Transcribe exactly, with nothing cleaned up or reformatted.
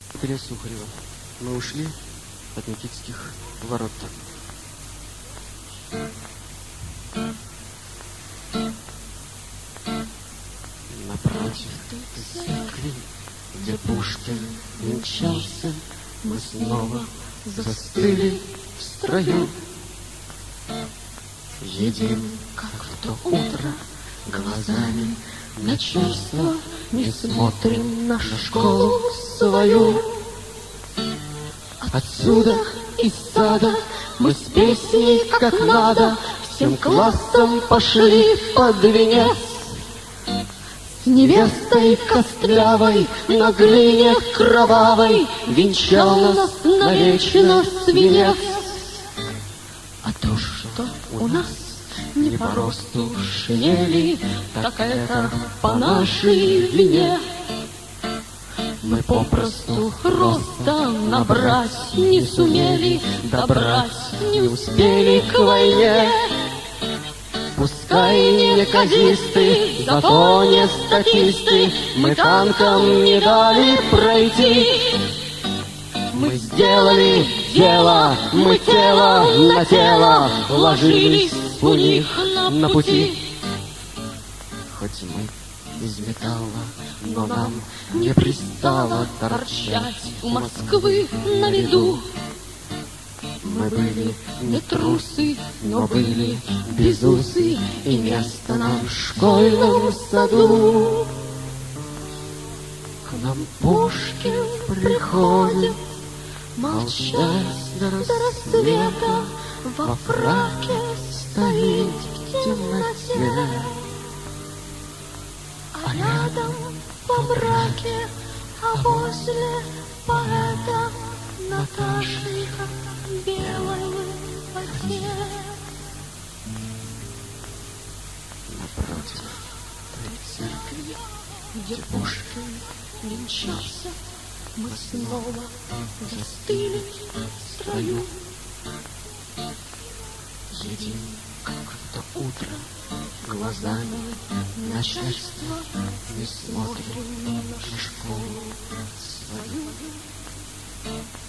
Илья Сухарева. Мы ушли от Никитских ворот. Напротив церкви, где Пушкин венчался, мы снова застыли в строю. Едим, как в то утро, глазами на чувства, не смотрим на школу свою. Отсюда, из сада, мы с песней как надо всем классом пошли под венец. С невестой костлявой на глине кровавой венчал нас навечно свинец. А то, что у нас не по росту шинели, так это по нашей вине. Мы попросту роста набрать не сумели, добрать не успели к войне. Пускай не неказисты, зато не статисты, мы танкам не дали пройти. Мы сделали дело, мы тело на тело ложились у них на пути. Хоть мы из металла, но нам не пристало торчать у Москвы на виду. Мы были не трусы, но были безусы, и место нам в школьном саду. К нам Пушкин приходит, молчать до рассвета, во фраке стоит в темноте. А рядом во мраке, а возле поэта Наташенька белой в воде. Напротив той церкви, где Пушкин венчался, мы снова застыли в строю. Едим, как в то утро, глазами начальства, не смотрим на школу свою.